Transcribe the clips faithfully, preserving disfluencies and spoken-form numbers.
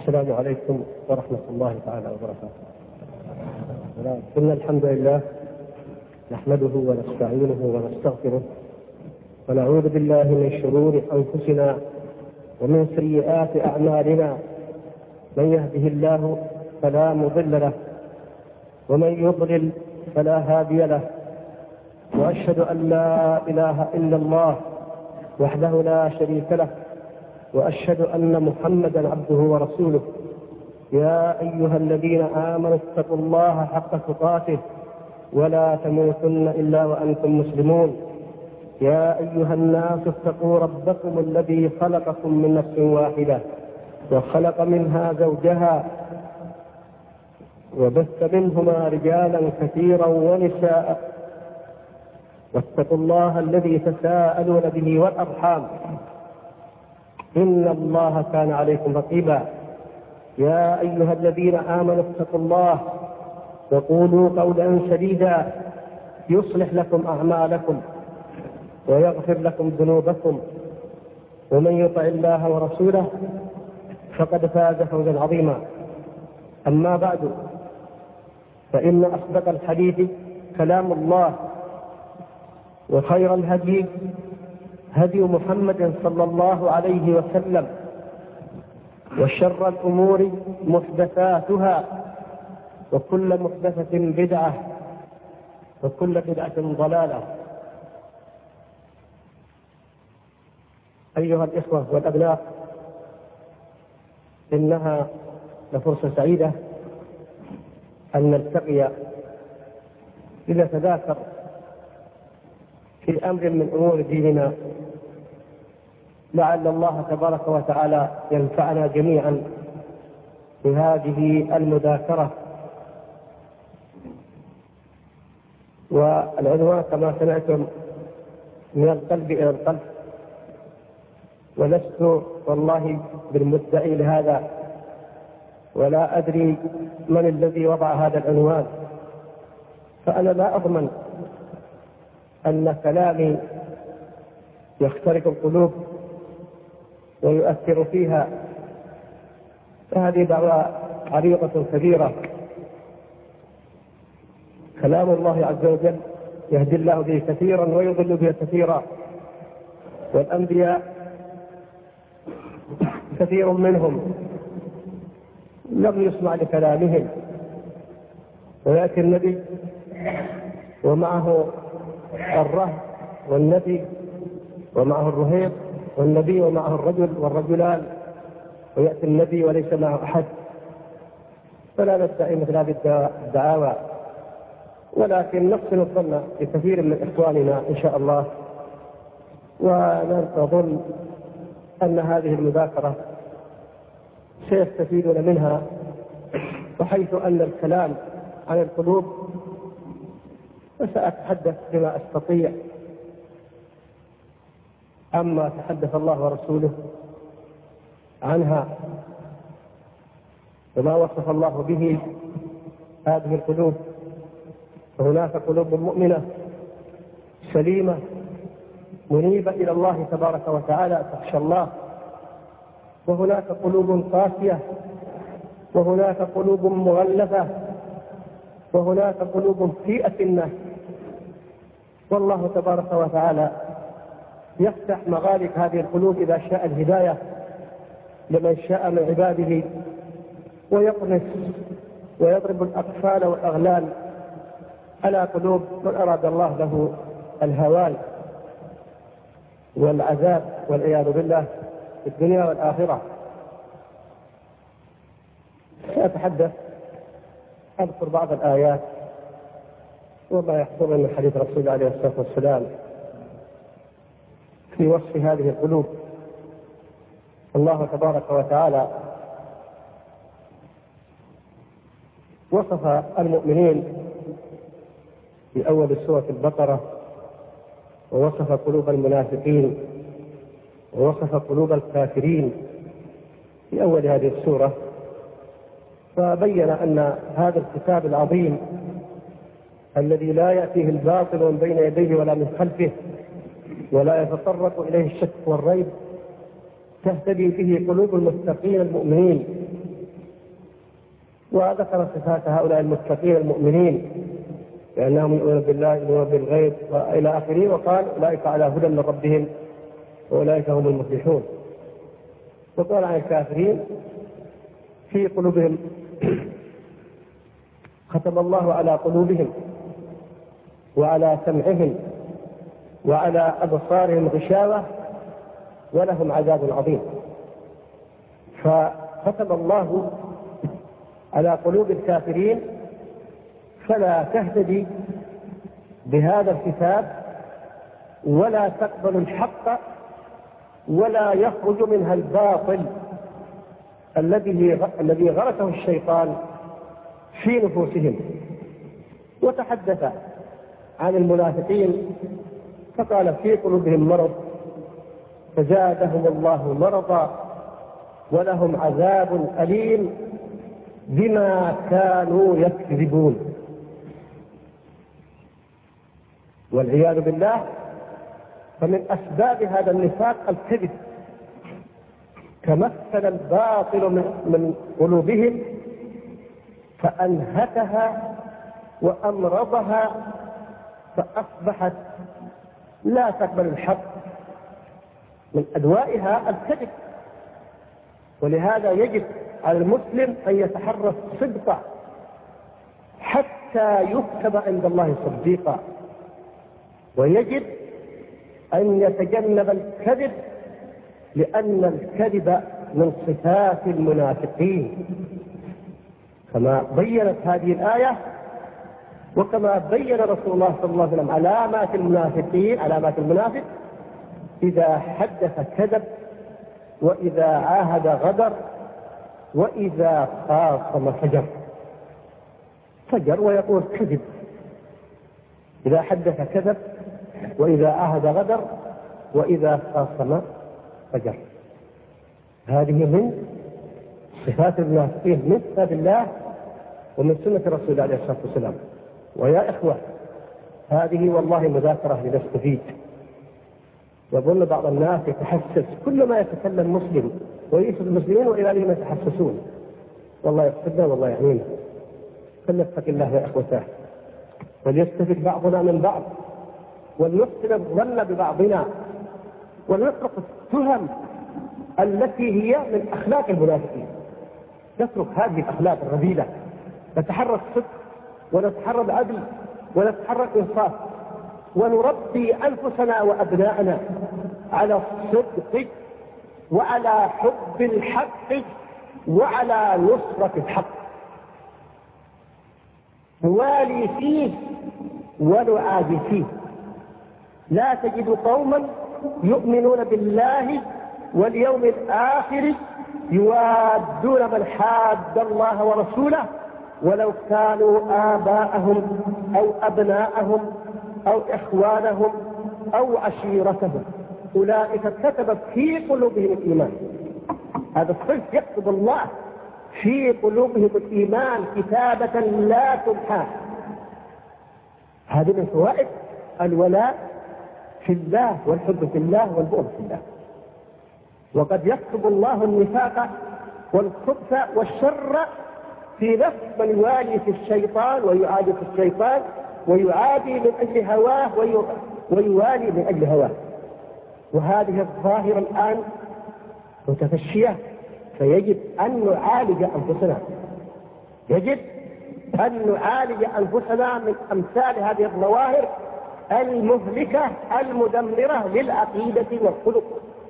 السلام عليكم ورحمة الله تعالى وبركاته. إن الحمد لله نحمده ونستعينه ونستغفره ونعوذ بالله من شرور أنفسنا ومن سيئات أعمالنا، من يهده الله فلا مضل له ومن يضلل فلا هادي له، وأشهد أن لا إله إلا الله وحده لا شريك له، وأشهد أن محمدا عبده ورسوله. يا أيها الذين آمنوا اتقوا الله حق تقاته ولا تموتن إلا وأنتم مسلمون. يا أيها الناس اتقوا ربكم الذي خلقكم من نفس واحدة وخلق منها زوجها وبث منهما رجالا كثيرا ونساء، واتقوا الله الذي تساءلون به والأرحام إن الله كان عليكم رقيبا. يا أيها الذين آمنوا اتقوا الله وقولوا قولا سديدا يصلح لكم أعمالكم ويغفر لكم ذنوبكم، ومن يطع الله ورسوله فقد فاز فوزا عظيما. أما بعد، فإن أصدق الحديث كلام الله، وخير الهدي هدي محمد صلى الله عليه وسلم، وشر الأمور محدثاتها، وكل محدثة بدعة، وكل بدعة ضلالة. أيها الإخوة والأبناء، إنها لفرصة سعيدة أن نلتقي لنتذاكر في أمر من أمور ديننا، لعل الله تبارك وتعالى ينفعنا جميعا بهذه المذاكرة. والعنوان كما سمعتم من القلب إلى القلب، ولست والله بالمدعي لهذا، ولا أدري من الذي وضع هذا العنوان، فأنا لا أضمن أن كلامي يخترق القلوب ويؤثر فيها، فهذه دعوة عريضة كبيرة. كلام الله عز وجل يهدي الله به كثيرا ويضل به كثيرا، والأنبياء كثير منهم لم يسمع لكلامهم، ويأتي النبي ومعه الرهب والنبي ومعه الرهيب، والنبي ومعه الرجل والرجلان، ويأتي النبي وليس معه أحد. فلا نستعين مثل هذه الدعاوى، ولكن نحسن الظن بكثير من إخواننا إن شاء الله، ونظن أن هذه المذاكرة سيستفيدون منها، وحيث أن الكلام عن القلوب فسأتحدث بما أستطيع عما تحدث الله ورسوله عنها، وما وصف الله به هذه القلوب. فهناك قلوب مؤمنة سليمة منيبة إلى الله تبارك وتعالى تخشى الله، وهناك قلوب قاسية، وهناك قلوب مغلفة، وهناك قلوب في أكنة. والله تبارك وتعالى يفتح مغالق هذه القلوب إذا شاء الهداية لمن شاء من عباده، ويقنص ويضرب الأقفال والأغلال على قلوب من أراد الله له الهوان والعذاب والعياذ بالله في الدنيا والآخرة. سأتحدث أذكر بعض الآيات وما يحضرني من حديث رسول الله عليه الصلاة والسلام في وصف هذه القلوب. الله تبارك وتعالى وصف المؤمنين في أول سورة البقرة، ووصف قلوب المنافقين، ووصف قلوب الكافرين في أول هذه السورة، فبين أن هذا الكتاب العظيم الذي لا يأتيه الباطل من بين يديه ولا من خلفه، ولا يتطرق إليه الشك والريب، تهتدي به قلوب المتقين المؤمنين وذكر صفات هؤلاء المتقين المؤمنين لأنهم يؤمنون بالله يؤمنون بالغيب وإلى آخره، وقال أولئك على هدى من ربهم وأولئك هم المفلحون. وقال عن الكافرين في قلوبهم ختم الله على قلوبهم وعلى سمعهم وعلى أبصارهم غشاوة ولهم عذاب عظيم. فختم الله على قلوب الكافرين فلا تهتدي بهذا الكتاب ولا تقبل الحق ولا يخرج منها الباطل الذي الذي غرسه الشيطان في نفوسهم. وتحدث عن المنافقين فقال في قلوبهم مرض فزادهم الله مرضا ولهم عذاب أليم بما كانوا يكذبون. والعياذ بالله. فمن أسباب هذا النفاق الكذب، تمثل الباطل من قلوبهم فأنهكها وأمرضها فأصبحت لا تقبل الحق. من أدوائها الكذب. ولهذا يجب على المسلم أن يتحرى الصدق حتى يكتب عند الله صديقا، ويجب أن يتجنب الكذب لأن الكذب من صفات المنافقين كما بيّنت هذه الآية وكما بيّن رسول الله صلى الله عليه وسلم علامات المنافقين. علامات المنافق: إذا حدث كذب، وإذا عاهد غدر، وإذا خاصم فجر. فجر ويقول كذب. إذا حدث كذب، وإذا عاهد غدر، وإذا خاصم فجر. هذه من صفات المنافقين من كتاب الله ومن سنة رسول الله عليه الصلاة والسلام. ويا إخوة، هذه والله مذاكرة لنستفيد. يظن بعض الناس يتحسس كل ما يتكلم مسلم ويسر المسلمين وإلى الذين يتحسسون. والله يقصدنا والله يعنينا. فلنتق الله يا إخوتاه، وليستفد بعضنا من بعض، ولنحسن الظن ببعضنا، ولنترك التهم التي هي من أخلاق المنافقين. نترك هذه الأخلاق الرذيلة، نتحرى الصدق ونتحرى العدل ونتحرى الإنصاف، ونربي أنفسنا وأبناءنا على الصدق وعلى حب الحق وعلى نصرة الحق، نوالي فيه ونعادي فيه. لا تجد قوما يؤمنون بالله واليوم الآخر يوادون من حاد الله ورسوله ولو كانوا آباءهم أو أبناءهم أو إخوانهم أو عشيرتهم، أولئك كتب في قلوبهم الإيمان. هذا الصدق يكتب الله في قلوبهم الإيمان كتابة لا تمحى. هذه من فوائد الولاء في الله والحب في الله والبغض في الله. وقد يكتب الله النفاق والخبث والشر في نفس من يوالي في الشيطان ويعادي في الشيطان ويعادي من أجل هواه ويوالي من أجل هواه. وهذه الظاهرة الآن متفشية، فيجب أن نعالج أنفسنا. يجب أن نعالج أنفسنا من أمثال هذه الظواهر المهلكة المدمرة للعقيدة والخلق.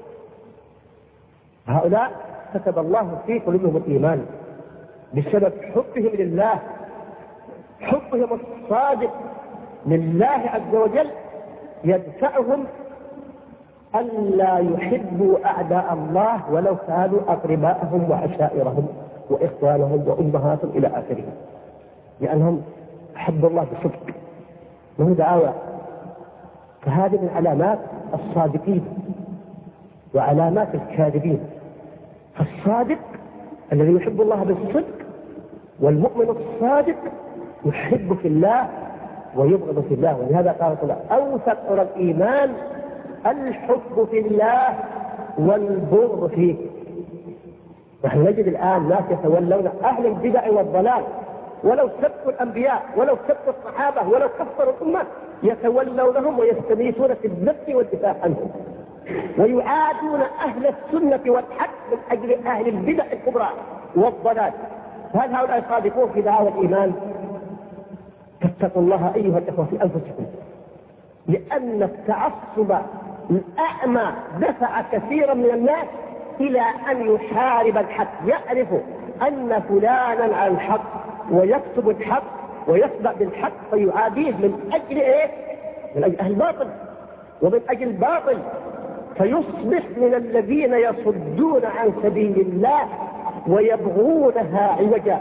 هؤلاء كتب الله في قلوبهم الإيمان بسبب حبهم لله، حبهم الصادق لله عز وجل يدفعهم ألا يحبوا أعداء الله ولو كانوا أقرباءهم وعشائرهم وإخوانهم وأمهاتهم إلى آخره، لأنهم أحبوا الله بصدق وهو دعاوى. فهذه من علامات الصادقين وعلامات الكاذبين. فالصادق الذي يحب الله بالصدق، والمؤمن الصادق يحب في الله ويبغض في الله. ولهذا قال تعالى: أوثق الإيمان الحب في الله والبغض فيه. نحن نجد الآن ناس يتولون أهل البدع والضلال، ولو سبوا الأنبياء ولو سبوا الصحابة ولو كفروا الأمة يتولونهم ويستميتون في الذب والدفاع عنهم، ويعادون أهل السنة والحق من أجل أهل البدع الكبرى والضلال. هل هؤلاء صادقون في دعاوى الإيمان؟ فاتقوا الله أيها الإخوة في أنفسكم، لأن التعصب الأعمى دفع كثيرا من الناس إلى أن يحارب الحق، يعرف أن فلانا على الحق ويكتب الحق ويسبق بالحق فيعاديه من أجل إيه؟ من أجل أهل الباطل ومن أجل الباطل، فيصبح من الذين يصدون عن سبيل الله ويبغونها عوجا.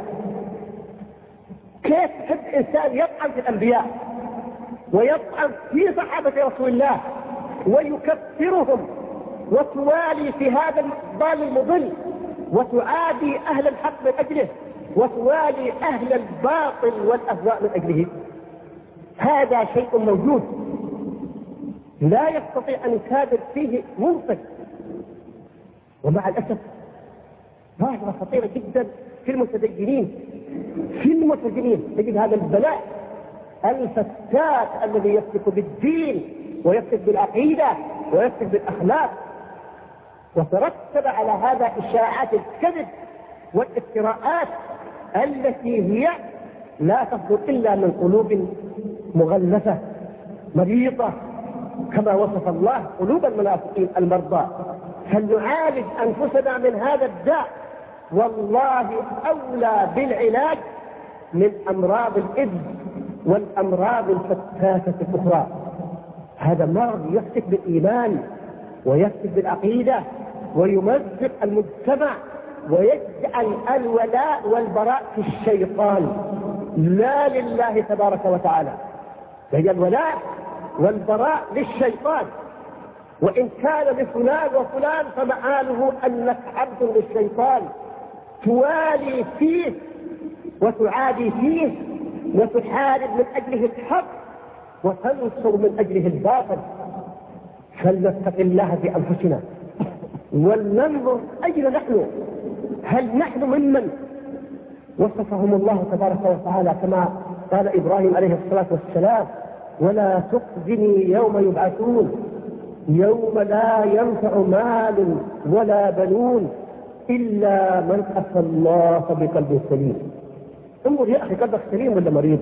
كيف حد إنسان يطعن في الأنبياء ويطعن في صحابة رسول الله ويكفرهم وتوالي في هذا الضال المضل وتعادي أهل الحق من أجله وتوالي أهل الباطل والأهواء من أجله؟ هذا شيء موجود لا يستطيع أن يكابر فيه منصف. ومع الأسف ظاهرة خطيرة جدا في المتدينين في المتدينين تجد هذا البلاء الفتاك الذي يفتك بالدين ويفتك بالعقيدة ويفتك بالأخلاق، وترتب على هذا إشاعات الكذب والافتراءات التي هي لا تصدر إلا من قلوب مغلفة مريضة، كما وصف الله قلوب المنافقين المرضى. فلنعالج أنفسنا من هذا الداء، والله أولى بالعلاج من أمراض الإذن والأمراض الفتاكة الأخرى. هذا مرض يفتك بالإيمان ويفتك بالعقيدة ويمزق المجتمع ويجعل الولاء والبراء في الشيطان لا لله تبارك وتعالى، فهي الولاء والبراء للشيطان، وإن كان لفلان وفلان فمآله أنك عبد للشيطان توالي فيه وتعادي فيه وتحارب من أجله الحق وتنصر من أجله الباطل. فلنتق الله في أنفسنا ولننظر أين نحن، هل نحن ممن وصفهم الله تبارك وتعالى كما قال إبراهيم عليه الصلاة والسلام: ولا تخزني يوم يبعثون يوم لا ينفع مال ولا بنون إلا من أتى الله بقلب سليم. انظر يا أخي، قلبك سليم ولا مريض؟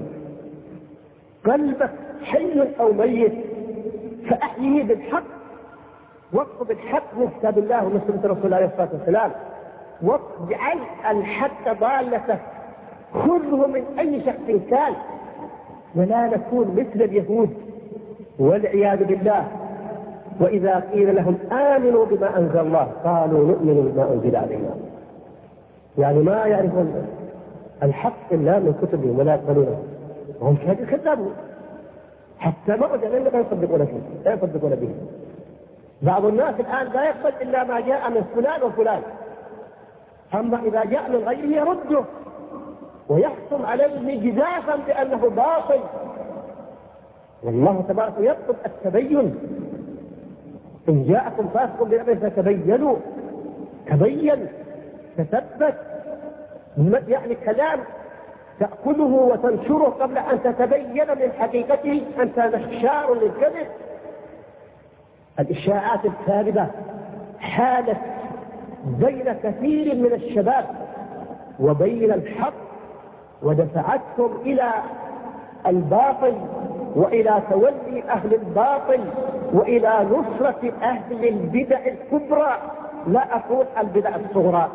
قلبك حي أو ميت؟ فأحييه بالحق، واطلب الحق من كتاب الله ومن سنة رسول الله عليه الصلاة والسلام، واجعل الحق ضالته، خذه من أي شخص كان، ولا نكون مثل اليهود والعياذ بالله. وإذا قيل لهم آمنوا بما أنزل الله قالوا نؤمن بما أنزل علينا، يعني ما يعرفون الحق إلا من كتبهم ولا يقبلونه، وهم شهدوا كذابون حتى مرض لأنهم لا يصدقون فيه لا يصدقون به. بعض الناس الآن لا يقبل إلا ما جاء من فلان وفلان، أما إذا جاء من غيره يرده ويحكم عليه جزافا بأنه باطل. والله تبارك يطلب التبين: إن جاءكم فاسق بنبأ فتبينوا. تبين، تثبت، يعني كلام تأخذه وتنشره قبل أن تتبين من حقيقته أنت نشار للكذب. الإشاعات الكاذبة حالت بين كثير من الشباب وبين الحق ودفعتهم إلى الباطل وإلى تولي أهل الباطل وإلى نصرة أهل البدع الكبرى، لا أقول البدع الصغرى.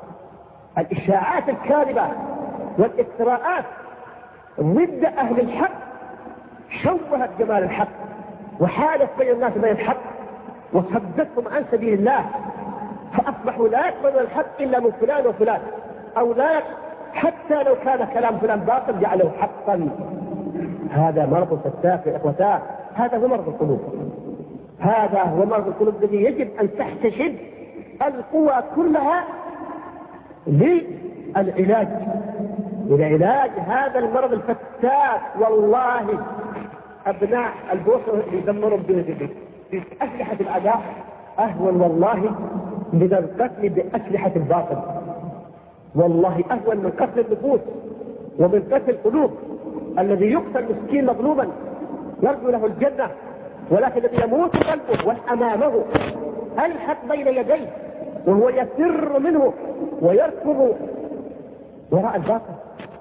الإشاعات الكاذبة والافتراءات ضد أهل الحق شوهت جمال الحق وحالت بين الناس بين الحق وصدتهم عن سبيل الله، فأصبحوا لا يقبلون الحق إلا من فلان وفلان، أو لا حتى لو كان كلام فلان باطل جعله حقا. هذا مرض فتاك يا إخوتاه، هذا هو مرض القلوب، هذا هو مرض القلوب الذي يجب أن تحتشد القوى كلها للعلاج للعلاج هذا المرض الفتاك. والله أبناء البوصلة يدمروا بأسلحة الأعداء أهون والله من القتل بأسلحة الباطل. والله أهون من قتل النفوس ومن قتل القلوب. الذي يقتل مسكين مظلوما يرجو له الجنة، ولكن الذي يموت قلبه وأمامه ألحق بين يديه وهو يفر منه ويركض وراء الباطل،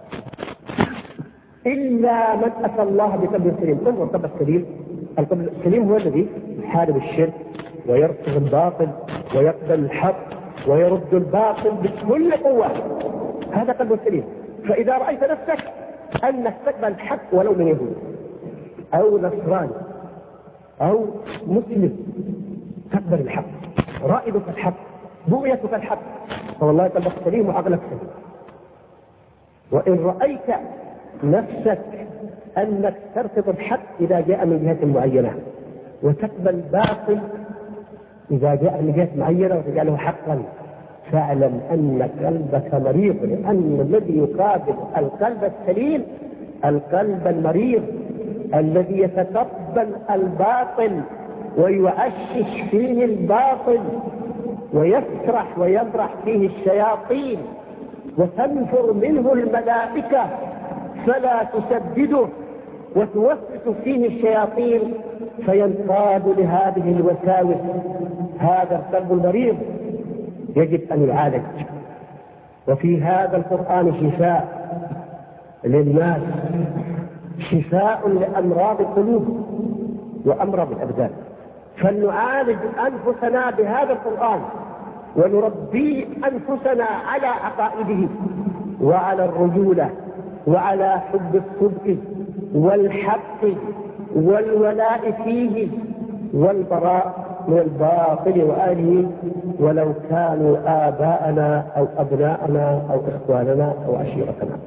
إلا من أتى الله بقلب سليم. انظر القلب السليم، القلب السليم هو الذي يحارب الشرك ويرفض الباطل ويقبل الحق ويرد الباطل بكل قوة. هذا قلب سليم. فإذا رأيت نفسك أنك تقبل الحق ولو من يهود أو نصراني أو مسلم، تقبل الحق، رائدك الحق، بغيتك الحق، فوالله قلبك سليم وعقلك سليم. وإن رأيت نفسك أنك ترفض الحق إذا جاء من جهة معينة وتقبل الباطل إذا جاء من جهة معينة وتجعله حقا، فاعلم أن قلبك مريض، لأن الذي يقابل القلب السليم القلب المريض الذي يتقبل الباطل ويعشش فيه الباطل ويسرح ويمرح فيه الشياطين وتنفر منه الملائكة فلا تسدده وتوسوس فيه الشياطين فينقاد لهذه الوساوس. هذا القلب المريض يجب أن يعالج. وفي هذا القرآن شفاء للناس، شفاء لأمراض القلوب وأمراض الأبدان. فلنعالج أنفسنا بهذا القرآن ونربي أنفسنا على عقائده وعلى الرجولة وعلى حب الصدق والحق والولاء فيه والبراء من الباطل وآله، ولو كانوا آباءنا أو أبناءنا أو إخواننا أو عشيرتنا.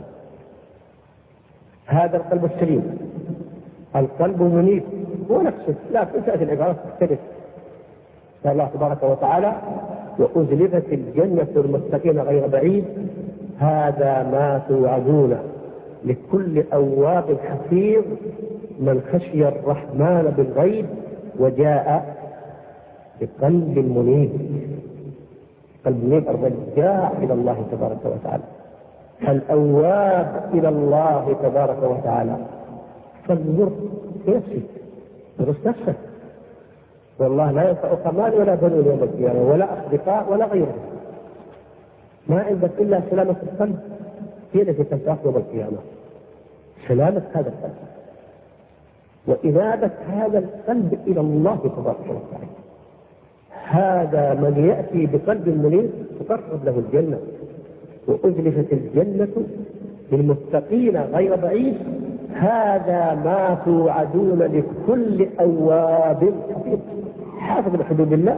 هذا القلب السليم، القلب المنيب هو نفسه، لكن تأتي العبارات تختلف. قال الله تبارك وتعالى: وأزلفت الجنة للمتقين غير بعيد هذا ما توعدون لكل أواب حفيظ من خشي الرحمن بالغيب وجاء بقلب منيب. قلب منيب الرجاع إلى الله تبارك وتعالى، الأواب إلى الله تبارك وتعالى. فانظر في نفسك، ادرس نفسك، والله لا ينفعك مال ولا بنون يوم القيامة ولا أصدقاء ولا غيره. ما عندك إلا سلامة القلب، هي التي تنفعك يوم القيامة، سلامة هذا القلب وإنابة هذا القلب إلى الله تبارك وتعالى. هذا من يأتي بقلب منيب تقرب له الجنة. وأزلفت الجنة للمتقين غير بعيد هذا ما توعدون لكل أواب حفيظ. حافظ لحدود الله،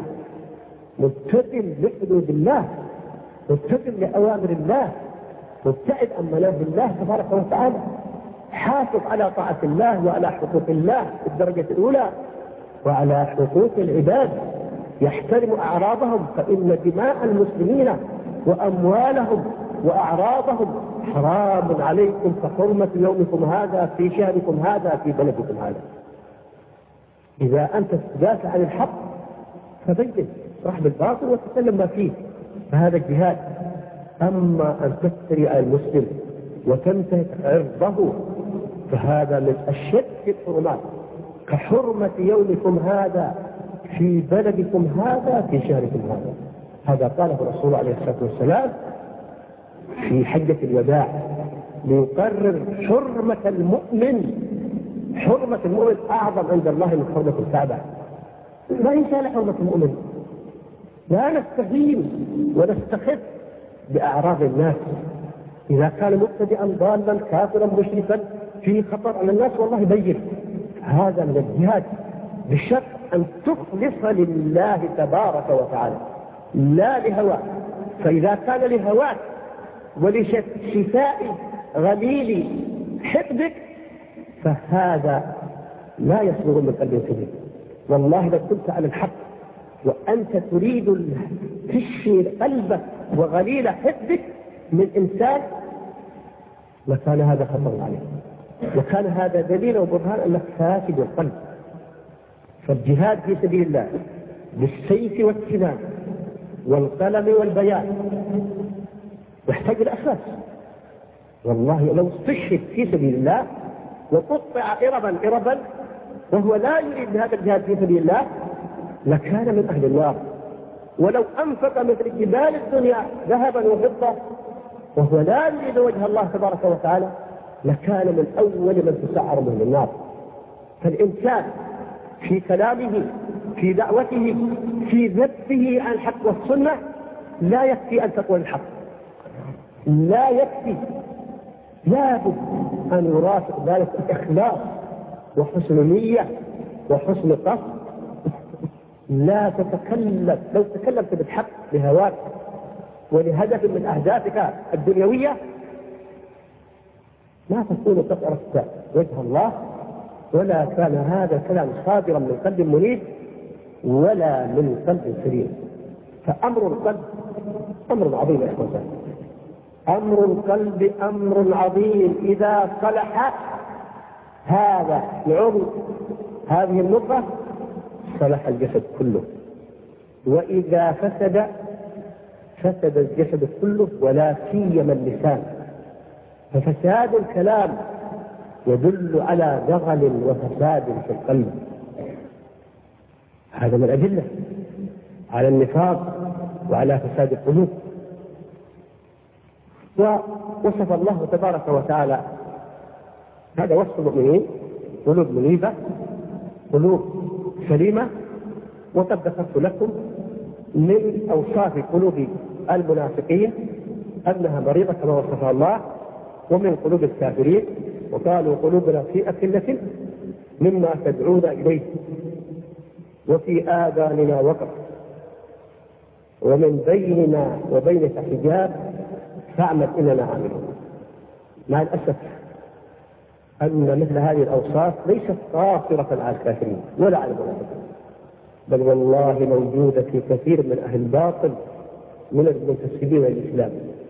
متقن لحدود الله، متقن لأوامر الله، مبتعد عن مناهي الله تبارك وتعالى، حافظ على طاعة الله وعلى حقوق الله في الدرجة الأولى وعلى حقوق العباد، يحترم أعراضهم، فإن دماء المسلمين وأموالهم وأعراضهم حرام عليكم كحرمة يومكم هذا في شهركم هذا في بلدكم هذا. إذا أنت تدافع عن الحق فبين، رح بالباطل وتتكلم ما فيه، فهذا الجهاد. أما أن تفتري على المسلم وتنتهك عرضه فهذا من أشد الحرمات، كحرمة يومكم هذا في بلدكم هذا في شهركم هذا. هذا قاله الرسول عليه الصلاة والسلام في حجة الوداع ليقرر حرمة المؤمن. حرمة المؤمن أعظم عند الله من حرمة الكعبة. ما ينسى حرمة المؤمن. لا نستهين ونستخف بأعراض الناس. إذا كان مبتدئا ضالا كافرا مشركا في خطر على الناس والله بين. هذا من الجهاد بشرط أن تخلص لله تبارك وتعالى لا لهواك. فإذا كان لهواك ولشفاء غليل حقدك فهذا لا يصدر من قلب سليم. والله لو كنت على الحق وأنت تريد تشفي قلبك وغليل حقدك من إنسان لكان هذا خطر عليك، وكان هذا دليل وبرهان أنك فاسد القلب. فالجهاد في سبيل الله بالسيف والسنان والقلم والبيان يحتاج إلى أساس. والله لو استشهد في سبيل الله وقطع إربا إربا وهو لا يريد هذا الجهاد في سبيل الله لكان من أهل النار. ولو أنفق مثل جبال الدنيا ذهبا وفضة وهو لا يريد وجه الله تبارك وتعالى لكان من أول من تسعر من النار. فالإنسان في كلامه في دعوته في ذبه عن الحق والسنة لا يكفي أن تقول الحق، لا يكفي، لابد أن يرافق ذلك الإخلاص وحسن نية وحسن قصد. لا تتكلم، لو تكلمت بالحق لهواك ولهدف من أهدافك الدنيوية ما تكون قد أردت وجه الله، ولا كان هذا الكلام صادرا من قلب منيب ولا من قلب سليم. فأمر القلب أمر عظيم يا إخوان، أمر القلب أمر عظيم. إذا صلح هذا العضو هذه النقطة صلح الجسد كله، وإذا فسد فسد الجسد كله ولا سيما اللسان. ففساد الكلام يدل على دغل وفساد في القلب. هذا من أدلة على النفاق وعلى فساد القلوب. ووصف الله تبارك وتعالى هذا وصف المؤمنين: قلوب منيبة، قلوب سليمة. وقد ذكرت لكم من أوصاف قلوب المنافقين أنها مريضة كما وصفها الله، ومن قلوب الكافرين وقالوا قلوبنا في أكنة مما تدعون إليه وفي آذاننا وقر ومن بيننا وبينك حجاب فاعمل إننا عاملون. مع الأسف أن مثل هذه الأوصاف ليست قاصرة على الكافرين ولا على المنافقين، بل والله موجودة في كثير من أهل الباطل من المنتسبين للإسلام.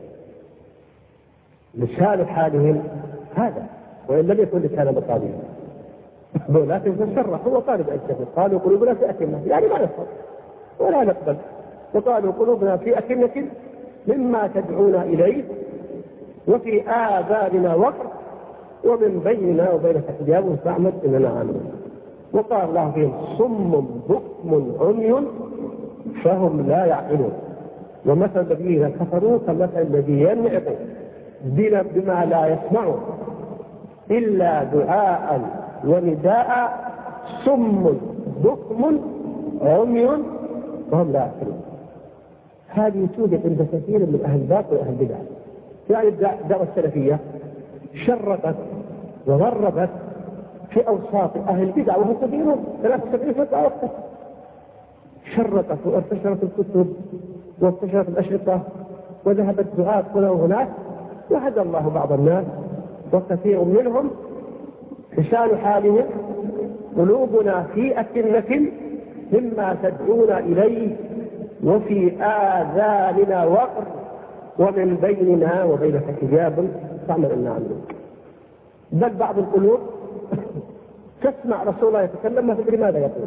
لسان حالهم هذا، وإن لم يكن لسان مقالهم، ولكن تصرح هو طالب الجنة. قالوا قلوبنا في أكنة، يعني ما نفهم ولا نقبل. وقالوا قلوبنا في أكنة مما تدعونا إليه وفي آذاننا وقر ومن بيننا وبينك حجاب فاعمل إننا عاملون. وقال الله فيهم: صم بكم عمي فهم لا يعقلون. ومثل الذين كفروا كمثل الذي ينعق بما لا يسمع إلا دعاء ونداء صم بكم عمي فهم لا يعقلون. هذه توجد عند كثير من أهل الباطل وأهل البدع. يعني الدعوة السلفية شرقت وغربت في أوساط أهل البدع وهم كثيرون، ثلاثة وسبعين فترة وقت شرقت وانتشرت الكتب وانتشرت الأشرطة وذهبت دعاة هنا وهناك، وهدى الله بعض الناس وكثير منهم لسان حالهم: قلوبنا في أكنة مما تدعونا إليه وفي آذاننا وقر ومن بيننا وبينك حجاب فاعمل إننا عاملون. بل بعض القلوب تسمع رسول الله يتكلم ما تدري ماذا يقول.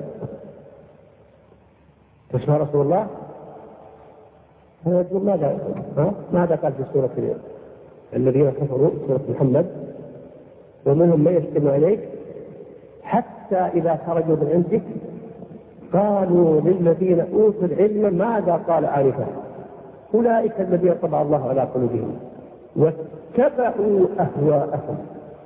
تسمع رسول الله هذا يقول ماذا يقول؟ ها؟ ماذا قال في سورة الذين كفروا سورة محمد: ومنهم من يستمع إليك حتى إذا خرجوا من عندك قالوا للذين أوتوا العلم ماذا قال آنفا أولئك الذين طبع الله على قلوبهم واتبعوا أهواءهم.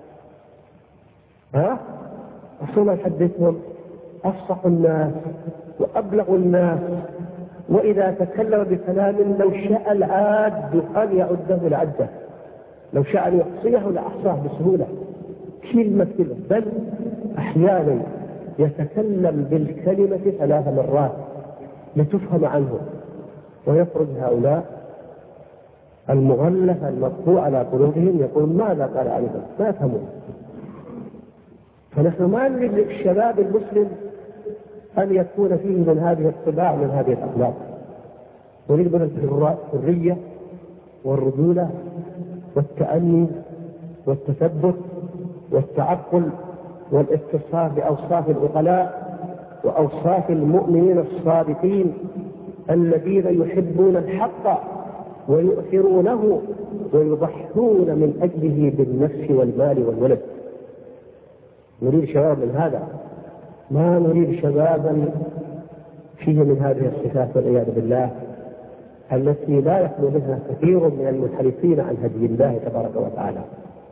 ها؟ رسول الله يحدثهم أفصح الناس وأبلغ الناس، وإذا تكلم بكلام لو شاء العاد أن يعده لعده، لو شاء أن يحصيه لأحصاه بسهولة كلمة كلمة. بل أحيانا يتكلم بالكلمة ثلاث مرات لتفهم عنه، ويخرج هؤلاء المغلف المطبوع على قلوبهم يقول ماذا قال عنهم، ما يفهمون. فنحن ما نريد للشباب المسلم أن يكون فيه من هذه الطباع من هذه الأخلاق، نريد من الحرية والرجولة والتأني والتثبت والتعقل والاتصاف بأوصاف العقلاء وأوصاف المؤمنين الصادقين الذين يحبون الحق ويؤثرونه ويضحون من أجله بالنفس والمال والولد. نريد شباب من هذا، ما نريد شبابا فيه من هذه الصفات والعياذ بالله التي لا يخلو منها كثير من المنحرفين عن هدي الله تبارك وتعالى.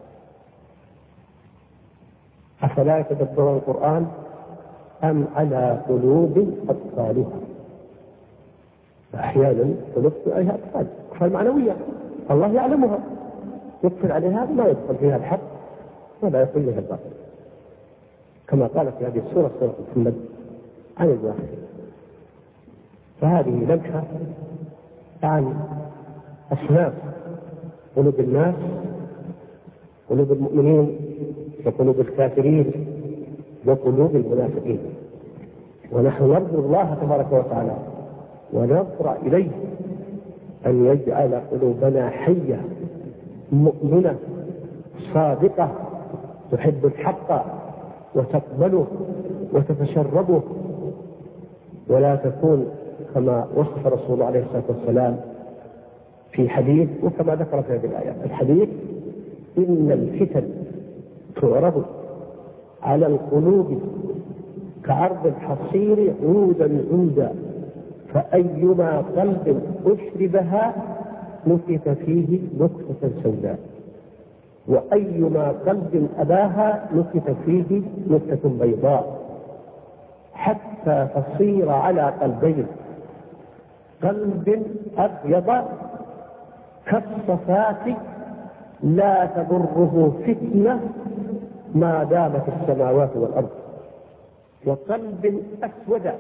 أفلا يتدبرون القرآن أم على قلوب أقفالها؟ فأحيانا قلوب عليها أقفال، أقفال معنوية الله يعلمها، يقفل عليها ما يدخل فيها الحق ولا يدخل فيها الباطل، كما قالت في هذه السورة سورة محمد عن المنافقين. فهذه لمحة عن أصناف قلوب الناس، قلوب المؤمنين وقلوب الكافرين وقلوب المنافقين. ونحن نرجو الله تبارك وتعالى ونضرع إليه أن يجعل قلوبنا حية مؤمنة صادقة تحب الحق وتقبله وتتشربه، ولا تكون كما وصف رسول الله عليه الصلاة والسلام في حديث وكما ذكر في هذه الآيات. الحديث: إن الفتن تعرض على القلوب كعرض الحصير عودا عودا، فأيما قلب أشربها نكت فيه نكتة سوداء، وأيما قلب أباها نكت فيه نكتة بيضاء، حتى تصير على قلبين: قلب أبيض كالصفات لا تضره فتنة ما دامت السماوات والأرض، وقلب أسود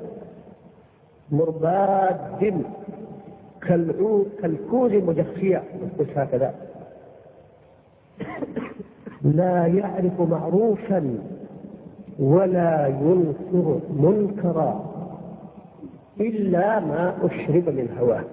مرباد كالعود كالكوز المجخية هكذا لا يعرف معروفا ولا ينكر منكرا إلا ما أشرب من هواه.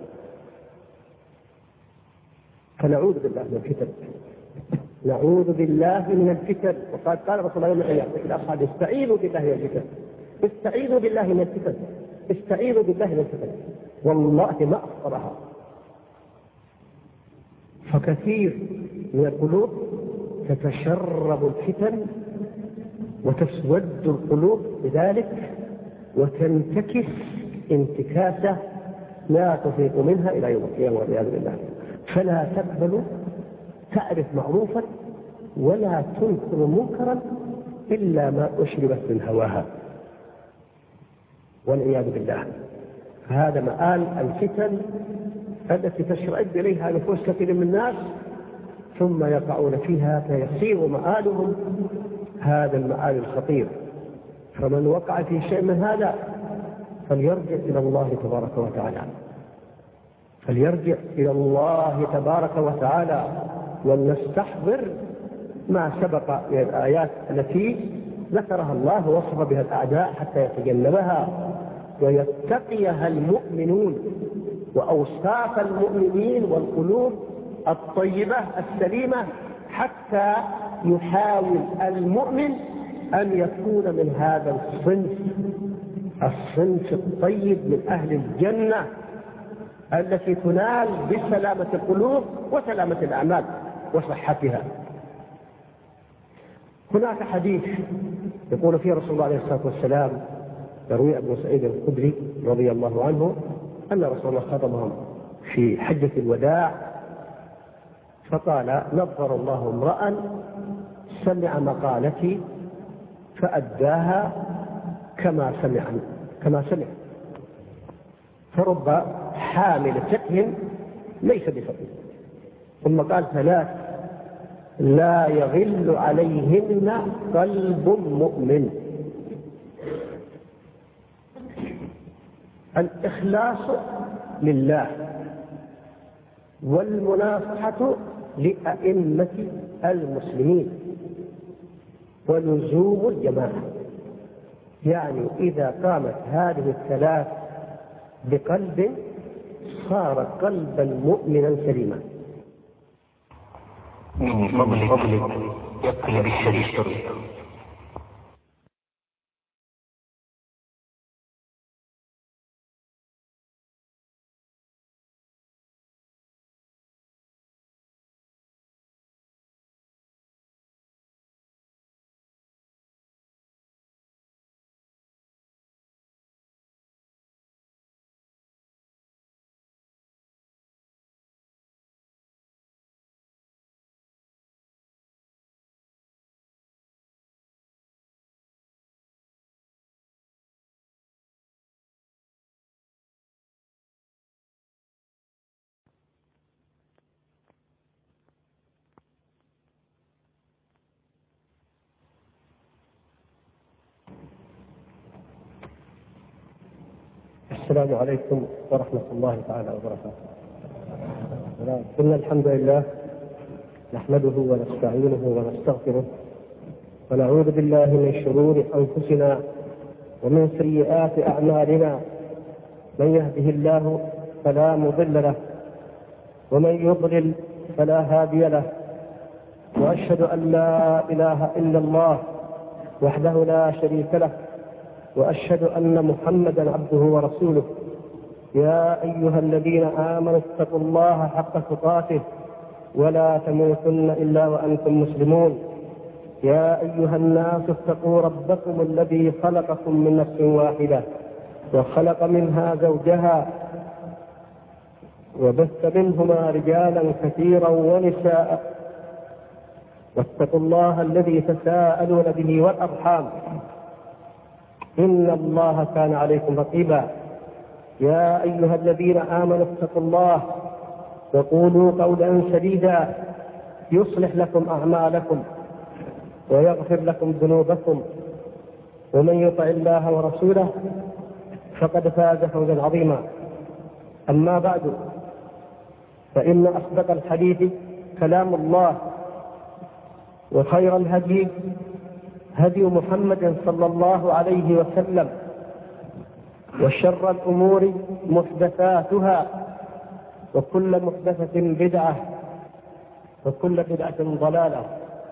فنعوذ بالله من الفتن، نعوذ بالله من الفتن. وقد قال رسول الله يوم القيامة للأصحاب: استعيذوا بالله من الفتن، استعيذوا بالله من الفتن، استعيذوا بالله من الفتن. والله ما أخطرها. فكثير من القلوب تتشرب الفتن وتسود القلوب بذلك وتنتكس انتكاسة لا تفيق منها إلى يوم القيامة والعياذ بالله. فلا تقبل تعرف معروفا ولا تنكر منكرا إلا ما أشربت من هواها والعياذ بالله. هذا مآل الفتن التي تشرد إليها نفوس كثير من الناس ثم يقعون فيها فيصير مآلهم هذا المآل الخطير. فمن وقع في شيء من هذا فليرجع إلى الله تبارك وتعالى، فليرجع إلى الله تبارك وتعالى ولنستحضر ما سبق من الآيات التي ذكرها الله ووصف بها الأعداء حتى يتجنبها ويتقيها المؤمنون، وأوصاف المؤمنين والقلوب الطيبة السليمة، حتى يحاول المؤمن أن يكون من هذا الصنف الصنف الطيب من أهل الجنة التي تنال بسلامة القلوب وسلامة الأعمال وصحتها. هناك حديث يقول فيه رسول الله عليه الصلاة والسلام، يروي أبو سعيد الخدري رضي الله عنه أن رسول الله خطبهم في حجة الوداع فقال: نظر الله امرأ سمع مقالتي فأداها كما سمع كما سمع فرب حامل فقه ليس بفقه. ثم قال: ثلاث لا يغل عليهن قلب مؤمن: الإخلاص لله، والمناصحة لأئمة المسلمين، ولزوم الجماعة. يعني إذا قامت هذه الثلاث بقلب صار قلبا مؤمنا سليما. من فضلك يقلب الشريط. السلام عليكم ورحمة الله تعالى وبركاته. إن الحمد لله نحمده ونستعينه ونستغفره ونعوذ بالله من شرور أنفسنا ومن سيئات أعمالنا، من يهده الله فلا مضل له ومن يضلل فلا هادي له، وأشهد أن لا إله إلا الله وحده لا شريك له، وأشهد أن محمدا عبده ورسوله. يا أيها الذين آمنوا اتقوا الله حق تقاته ولا تموتن إلا وأنتم مسلمون. يا أيها الناس اتقوا ربكم الذي خلقكم من نفس واحدة وخلق منها زوجها وبث منهما رجالا كثيرا ونساء، واتقوا الله الذي تساءلون به والأرحام إن الله كان عليكم رقيبا. يا أيها الذين آمنوا اتقوا الله وقولوا قولا سديدا يصلح لكم أعمالكم ويغفر لكم ذنوبكم، ومن يطع الله ورسوله فقد فاز فوزا عظيما. أما بعد، فإن أصدق الحديث كلام الله، وخير الهدي هدي محمد صلى الله عليه وسلم، وشر الأمور محدثاتها، وكل محدثة بدعة، وكل بدعة ضلالة.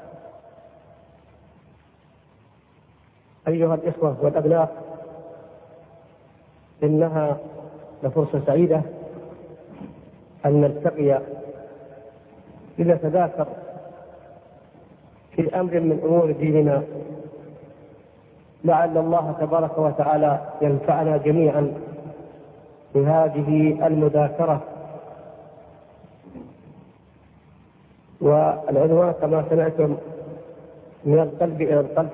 أيها الإخوة والأبناء، إنها لفرصة سعيدة أن نلتقي لنتذاكر في أمر من أمور ديننا، لعل الله تبارك وتعالى ينفعنا جميعا بهذه المذاكرة. والعنوان كما سمعتم من القلب إلى القلب،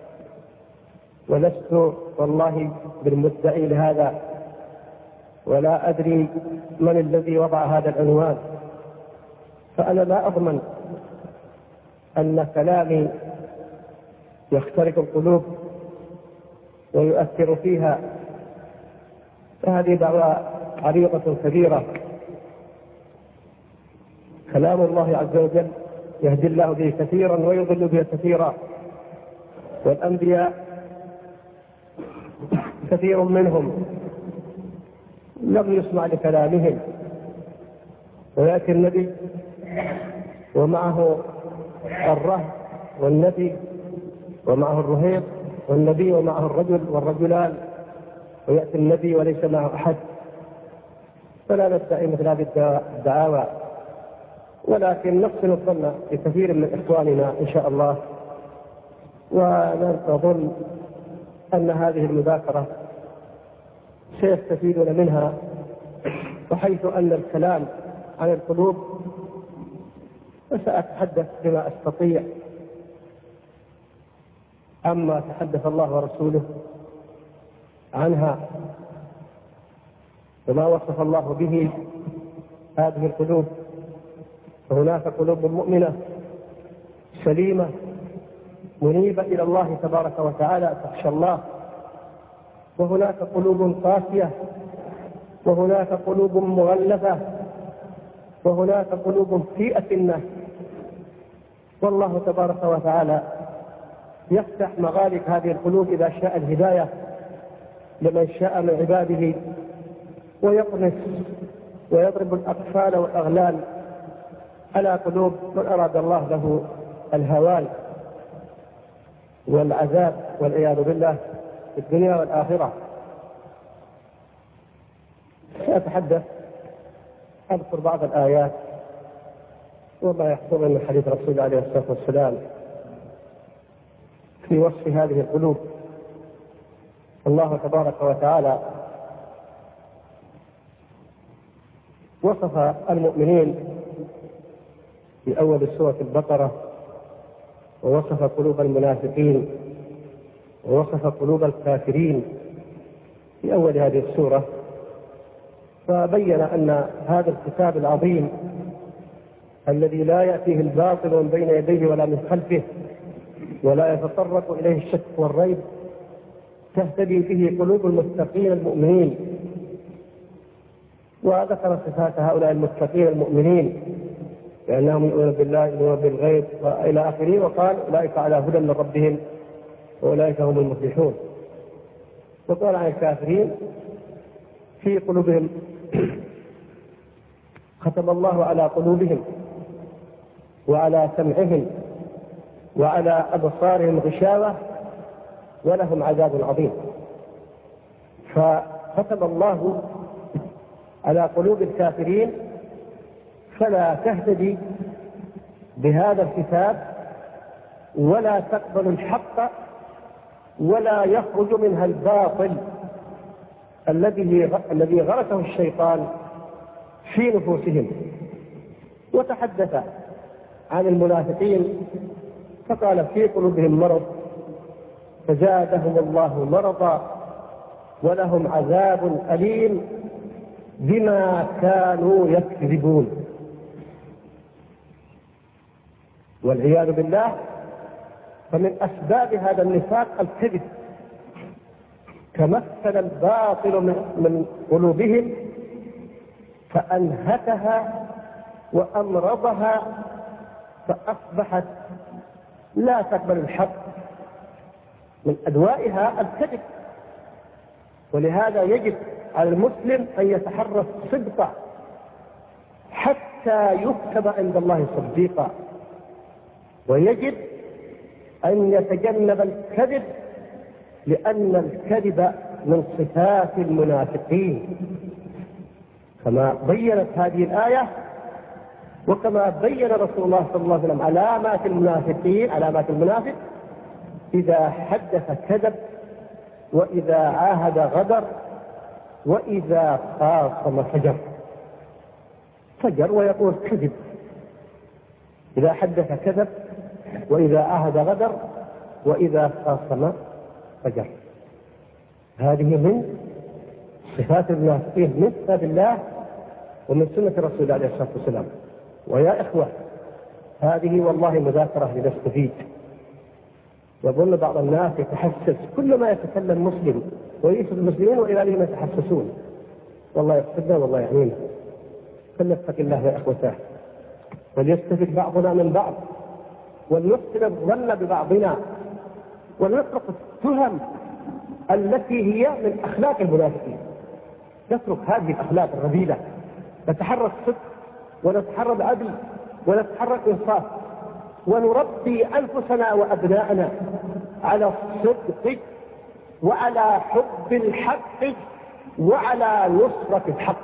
ولست والله بالمدعي لهذا، ولا أدري من الذي وضع هذا العنوان، فأنا لا أضمن أن كلامي يخترق القلوب ويؤثر فيها، فهذه دعوة عريضة كبيرة. كلام الله عز وجل يهدي الله به كثيرا ويضل به كثيرا، والأنبياء كثير منهم لم يسمع لكلامهم، ويأتي النبي ومعه الرهب والنبي ومعه الرهيب، والنبي ومعه الرجل والرجلان، ويأتي النبي وليس معه أحد. فلا ندعي مثل هذه الدعاوى، ولكن نحسن الظن بكثير من إخواننا إن شاء الله، ونظن أن هذه المذاكرة سيستفيدون منها، وحيث أن الكلام عن القلوب فسأتحدث بما أستطيع عما تحدث الله ورسوله عنها، وما وصف الله به هذه القلوب. فهناك قلوب مؤمنة سليمة منيبة إلى الله تبارك وتعالى تخشى الله، وهناك قلوب قاسية، وهناك قلوب مغلفة، وهناك قلوب في أكنة. والله تبارك وتعالى يفتح مغالق هذه القلوب إذا شاء الهداية لمن شاء من عباده، ويقنص ويضرب الأقفال والأغلال على قلوب من أراد الله له الهوان والعذاب والعياذ بالله في الدنيا والآخرة. سأتحدث أذكر بعض الآيات وما يحضرني من حديث رسول الله عليه الصلاة والسلام في وصف هذه القلوب. الله تبارك وتعالى وصف المؤمنين في أول سورة البقرة، ووصف قلوب المنافقين، ووصف قلوب الكافرين في أول هذه السورة، فبين أن هذا الكتاب العظيم الذي لا يأتيه الباطل من بين يديه ولا من خلفه، ولا يتطرق إليه الشك والريب، تهتدي به قلوب المتقين المؤمنين وذكر صفات هؤلاء المتقين المؤمنين لأنهم يؤمنون بالله يؤمنون بالغيب وإلى آخره، وقال أولئك على هدى من ربهم وأولئك هم المفلحون. وقال عن الكافرين في قلوبهم ختم الله على قلوبهم وعلى سمعهم وعلى أبصارهم غشاوة ولهم عذاب عظيم. فختم الله على قلوب الكافرين فلا تهتدي بهذا الكتاب ولا تقبل الحق ولا يخرج منها الباطل الذي الذي غرسه الشيطان في نفوسهم. وتحدث عن المنافقين فقال في قلوبهم مرض فزادهم الله مرضا ولهم عذاب أليم بما كانوا يكذبون. والعياذ بالله. فمن أسباب هذا النفاق الكذب، تمثل الباطل من قلوبهم فأنهكها وأمرضها فأصبحت لا تقبل الحق. من أدوائها الكذب. ولهذا يجب على المسلم أن يتحرى الصدق حتى يكتب عند الله صديقا، ويجب أن يتجنب الكذب لأن الكذب من صفات المنافقين كما بيّنت هذه الآية وكما بيّن رسول الله صلى الله عليه وسلم علامات المنافقين. علامات المنافق: إذا حدث كذب، وإذا عاهد غدر، وإذا خاصم فجر. فجر ويقول كذب. إذا حدث كذب، وإذا عاهد غدر، وإذا خاصم فجر. هذه من صفات المنافقين، من صفات الله ومن سنة رسول الله عليه الصلاة والسلام. ويا إخوة، هذه والله مذاكرة لنستفيد. يظن بعض الناس يتحسس كل ما يتكلم مسلم ويسر المسلمين وإلى الذين يتحسسون. والله يقصدنا والله يعنينا. فلنتق الله يا إخوتاه، وليستفد بعضنا من بعض، ولنحسن الظن ببعضنا، ولنترك التهم التي هي من أخلاق المنافقين. نترك هذه الأخلاق الرذيلة، نتحرى الصدق ونتحرى العدل ونتحرى الإنصاف، ونربي أنفسنا وأبناءنا على الصدق وعلى حب الحق وعلى نصرة الحق،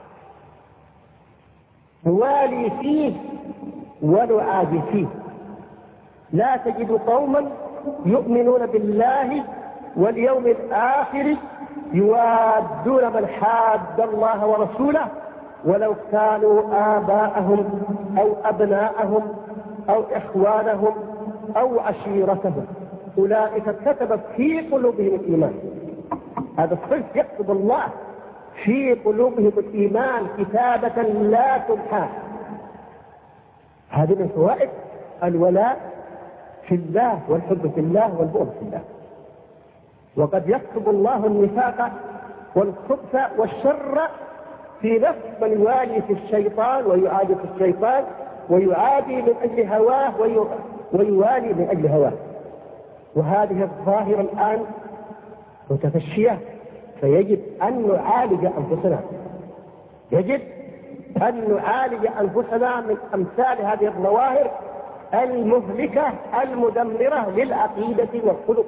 نوالي فيه ونعادي فيه. لا تجد قوما يؤمنون بالله واليوم الآخر يوادون من حاد الله ورسوله ولو كانوا آباءهم أو أبناءهم أو إخوانهم أو عشيرتهم، أولئك كتب في قلوبهم الإيمان. هذا الصدق يكتب الله في قلوبهم الإيمان كتابة لا تمحى. هذه من فوائد الولاء في الله والحب في الله والبغض في الله. وقد يكتب الله النفاق والخبث والشر في نفس من يوالي في الشيطان ويعادي في الشيطان ويعادي من أجل هواه ويوالي من أجل هواه. وهذه الظاهرة الآن متفشية، فيجب أن نعالج أنفسنا. يجب أن نعالج أنفسنا من أمثال هذه الظواهر المهلكة المدمرة للعقيدة والخلق.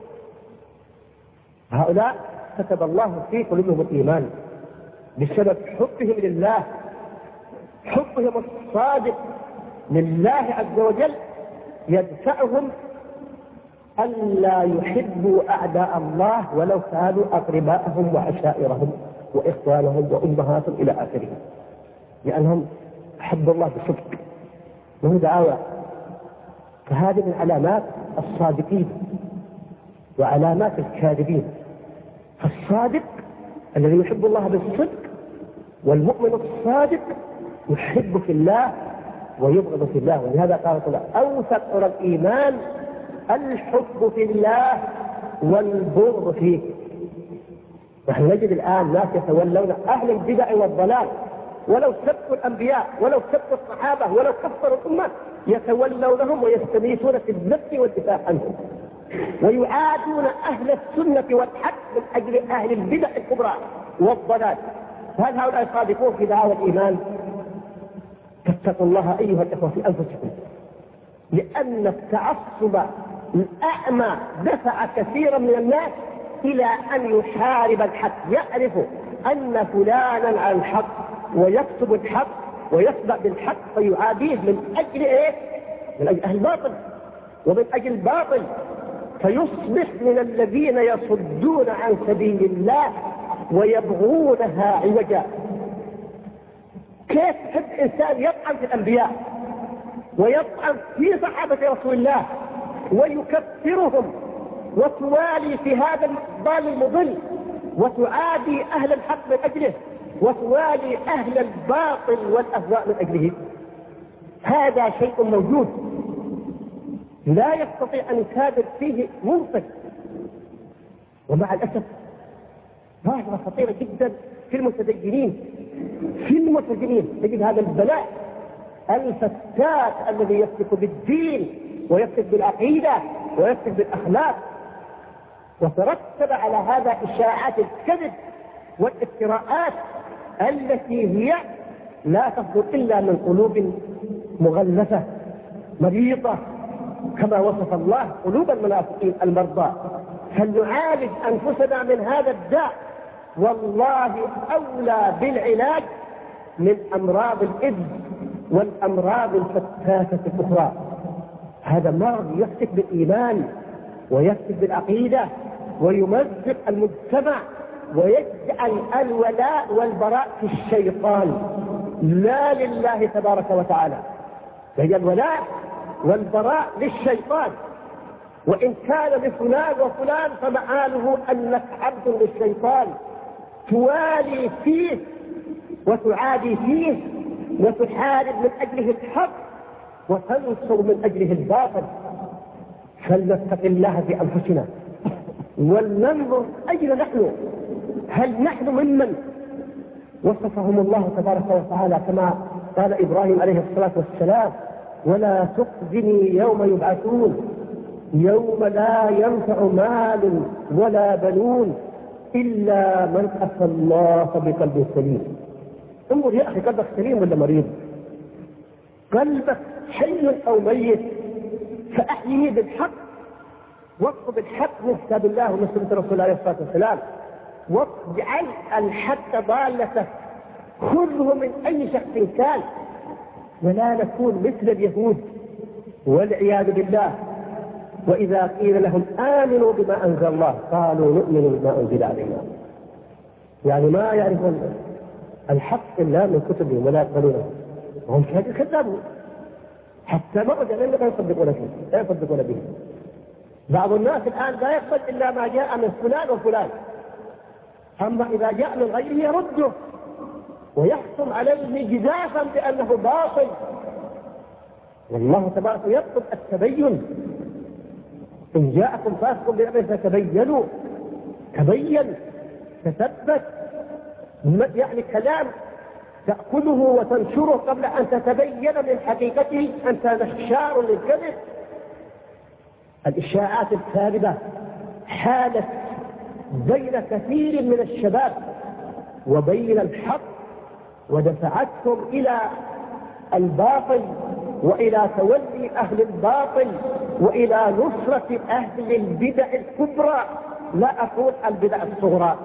هؤلاء كتب الله في قلوبهم الإيمان بسبب حبهم لله، حبهم الصادق لله عز وجل يدفعهم ألا يحبوا أعداء الله ولو كانوا أقرباءهم وعشائرهم وإخوانهم وأمهاتهم إلى آخره، لأنهم أحبوا الله بصدق وهو دعاوى. فهذه من علامات الصادقين وعلامات الكاذبين. فالصادق الذي يحب الله بالصدق، والمؤمن الصادق يحب في الله ويبغض في الله. ولهذا قال تعالى: أوثق الإيمان الحب في الله والبغض فيه. نحن نجد الآن ناس يتولون أهل البدع والضلال، ولو سبوا الأنبياء ولو سبوا الصحابة ولو كفروا الأمة يتولونهم ويستميتون في الذب والدفاع عنهم، ويعادون أهل السنة والحق من أجل أهل البدع الكبرى والضلال. هل هؤلاء صادقون في دعاوى الإيمان؟ فاتقوا الله أيها الإخوة في أنفسكم، لأن التعصب الأعمى دفع كثيرا من الناس إلى أن يحارب الحق، يعرف أن فلانا على الحق ويكتب الحق ويسبق بالحق فيعاديه من أجل إيه؟ من أجل أهل الباطل ومن أجل الباطل، فيصبح من الذين يصدون عن سبيل الله ويبغونها عوجا. كيف حد إنسان يطعن في الأنبياء ويطعن في صحابة رسول الله ويكفرهم وتوالي في هذا الضال المضل وتعادي أهل الحق من أجله وتوالي أهل الباطل والأهواء من أجله؟ هذا شيء موجود لا يستطيع أن يكابر فيه منصف. ومع الأسف ظاهرة خطيرة جدا في المتدينين في المتدينين تجد هذا البلاء الفتاك الذي يفتك بالدين ويفتك بالعقيدة ويفتك بالأخلاق، وترتب على هذا إشاعات الكذب والافتراءات التي هي لا تصدر إلا من قلوب مغلفة مريضة، كما وصف الله قلوب المنافقين المرضى. فلنعالج أنفسنا من هذا الداء، والله أولى بالعلاج من أمراض الإذن والأمراض الفتاكة الأخرى. هذا مرض يفتك بالإيمان ويفتك بالعقيدة ويمزق المجتمع ويجعل الولاء والبراء في الشيطان لا لله تبارك وتعالى، فهي الولاء والبراء للشيطان، وإن كان لفلان وفلان فمآله أنك عبد للشيطان توالي فيه وتعادي فيه وتحارب من أجله الحق وتنصر من أجله الباطل. فلنتق الله في أنفسنا ولننظر أين نحن، هل نحن ممن وصفهم الله تبارك وتعالى كما قال إبراهيم عليه الصلاة والسلام: ولا تخزني يوم يبعثون يوم لا ينفع مال ولا بنون إلا من أتى الله بقلب سليم. انظر يا أخي، قلبك سليم ولا مريض؟ قلبك حي أو ميت؟ فأحييه بالحق، واطلب الحق من كتاب الله ومن سنة رسول الله عليه الصلاة والسلام، واجعل الحق ضالته، خذه من أي شخص كان، ولا نكون مثل اليهود والعياذ بالله. وإذا قيل لهم آمنوا بما أنزل الله قالوا نؤمن بما أنزل علينا، يعني ما يعرفون الحق إلا من كتبهم ولا يقبلونه، وهم كذابون حتى مرض لأنهم لا يصدقون فيه لا يصدقون به. بعض الناس الآن لا يقبل إلا ما جاء من فلان وفلان، أما إذا جاء من غيره يرده ويحكم عليه جزافا بأنه باطل. والله تبارك يطلب التبين: إن جاءكم فاسق بنبأ فتبينوا. تبين، تثبت، يعني كلام تأخذه وتنشره قبل أن تتبين من حقيقته أنت نشار للكذب. الإشاعات الكاذبة حالت بين كثير من الشباب وبين الحق ودفعتهم إلى الباطل وإلى تولي أهل الباطل وإلى نصرة أهل البدع الكبرى، لا أقول البدع الصغرى.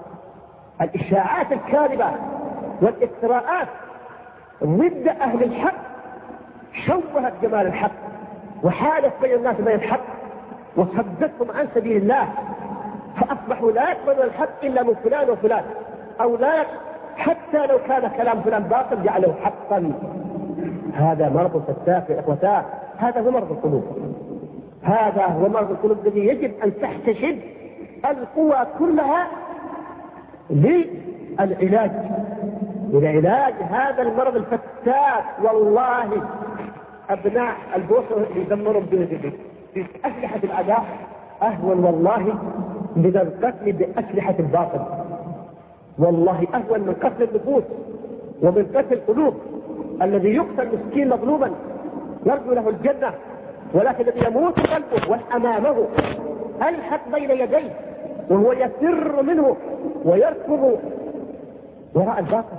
الإشاعات الكاذبة والافتراءات ضد أهل الحق شوهت جمال الحق وحالت بين الناس بين الحق وصدتهم عن سبيل الله، فأصبحوا لا يقبلون الحق إلا من فلان وفلان، أو لا حتى لو كان كلام فلان باطل جعله حقا. هذا مرض فتاك يا إخوتاه، هذا هو مرض القلوب، هذا هو مرض القلوب الذي يجب أن تحتشد القوى كلها للعلاج للعلاج هذا المرض الفتاك. والله أبناء البوصلة يدمرون بأسلحة الأعداء أهون والله من القتل بأسلحة الباطل. والله أهون من قتل النفوس ومن قتل القلوب. الذي يقتل مسكين مظلوما يرجو له الجنة، ولكن الذي يموت قلبه وأمامه ألحق بين يديه وهو يفر منه ويركض وراء الباطل،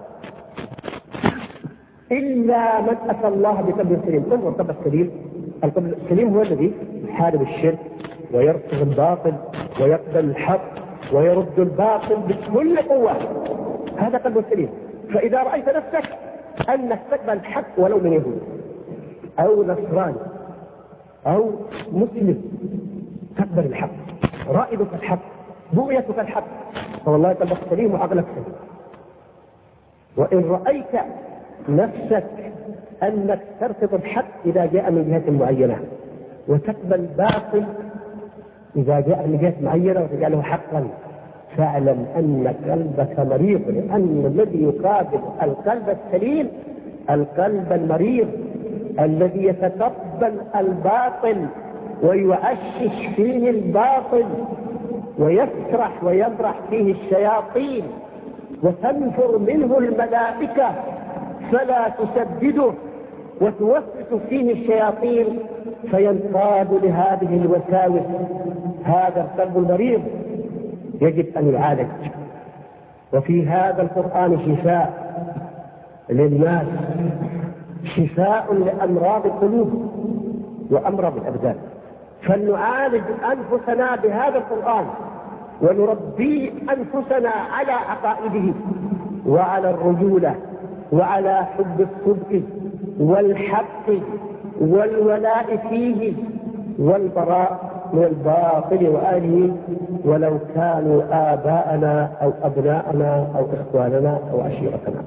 إلا من أتى الله بقلب سليم. ثم القلب السليم، القلب السليم هو الذي يحارب الشرك ويرفض الباطل ويقبل الحق ويرد الباطل بكل قوة. هذا قلب سليم. فإذا رأيت نفسك أنك تقبل الحق ولو من يهود أو نصراني أو مسلم، تقبل الحق، رائدك الحق، بغيتك الحق، فوالله قلبك سليم وعقلك سليم. وإن رأيت نفسك أنك ترفض الحق إذا جاء من جهة معينة وتقبل الباطل إذا جاء من جهة معينة وتجعله حقا، فاعلم أن قلبك مريض، لأن الذي يقابل القلب السليم القلب المريض الذي يتقبل الباطل ويعشش فيه الباطل ويسرح ويمرح فيه الشياطين وتنفر منه الملائكة فلا تسدده وتوسوس فيه الشياطين فينقاد لهذه الوساوس. هذا القلب المريض يجب أن يعالج. وفي هذا القرآن شفاء للناس، شفاء لأمراض القلوب وأمراض الأبدان. فلنعالج أنفسنا بهذا القرآن ونربي أنفسنا على عقائده وعلى الرجولة وعلى حب الصدق والحق والولاء فيه والبراء من الباطل وآله، ولو كانوا آباءنا أو أبناءنا أو إخواننا أو عشيرتنا.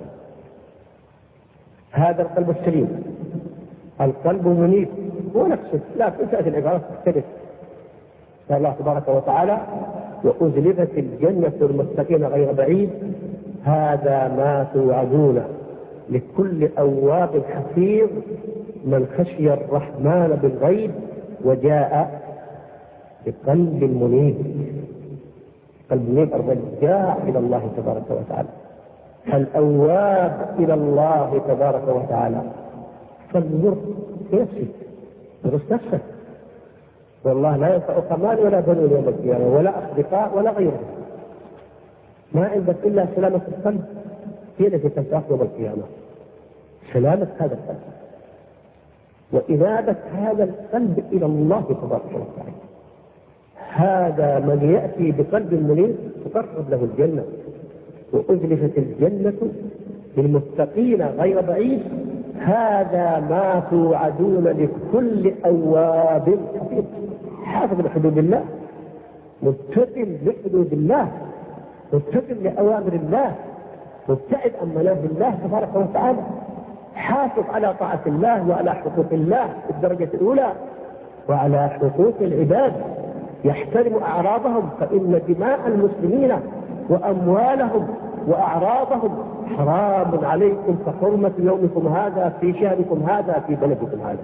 هذا القلب السليم، القلب المنيب هو نفسه، لا تأتي العبارات تختلف. قال الله تبارك وتعالى: وأزلفت الجنة للمتقين غير بعيد هذا ما توعدون لكل أواب حفيظ من خشي الرحمن بالغيب وجاء بقلب منيب. قلب منيب الرجاع إلى الله تبارك وتعالى، الأواب إلى الله تبارك وتعالى. فانظر في نفسك، ادرس نفسك، والله لا ينفعك مال ولا بنون يوم القيامة ولا أصدقاء ولا غيره. ما عندك إلا سلامة القلب، هي التي تنفعك يوم القيامة، سلامة هذا القلب وإنابة هذا القلب إلى الله تبارك وتعالى. هذا من يأتي بقلب منيب تقرب له الجنة. وأزلفت الجنة للمتقين غير بعيد هذا ما توعدون لكل أواب حفيظ. حافظ لحدود الله، متقن لحدود الله، متقن لأوامر الله، مبتعد عن مناهي الله تبارك وتعالى، حافظ على طاعة الله وعلى حقوق الله في الدرجة الأولى وعلى حقوق العباد، يحترم أعراضهم، فإن دماء المسلمين وأموالهم وأعراضهم حرام عليكم كحرمة يومكم هذا في شهركم هذا في بلدكم هذا.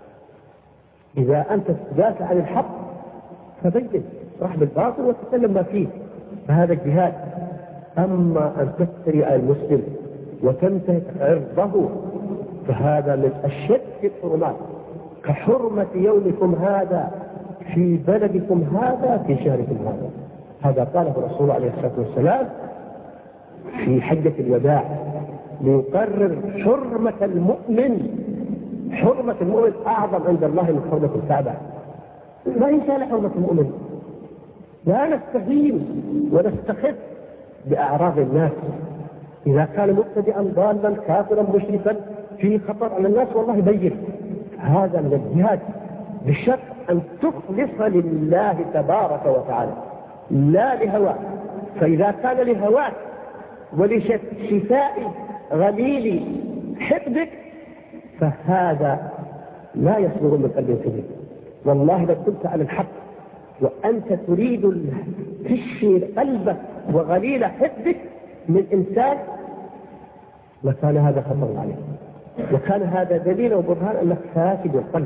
إذا أنت تدافع عن الحق فبين، رح بالباطل وتتكلم ما فيه، فهذا الجهاد. أما أن تفتري على المسلم وتنتهك عرضه فهذا من أشد الحرمات، كحرمة يومكم هذا في بلدكم هذا في شهركم هذا. هذا قاله الرسول عليه الصلاة والسلام في حجة الوداع ليقرر حرمة المؤمن. حرمة المؤمن أعظم عند الله من حرمة الكعبة. ما ينسى حرمة المؤمن. لا نستهين ونستخف بأعراض الناس. إذا كان مبتدئا ضالا كافرا مشركا في خطر على الناس والله بين. هذا من الجهاد بشرط أن تخلص لله تبارك وتعالى لا لهواك. فإذا كان لهواك ولشفاء غليل حقدك فهذا لا يصدر من قلب سليم. والله لو كنت على الحق وأنت تريد تشفي قلبك وغليل حقدك من إنسان لكان هذا خطر عليك، وكان هذا دليل وبرهان أنك فاسد القلب.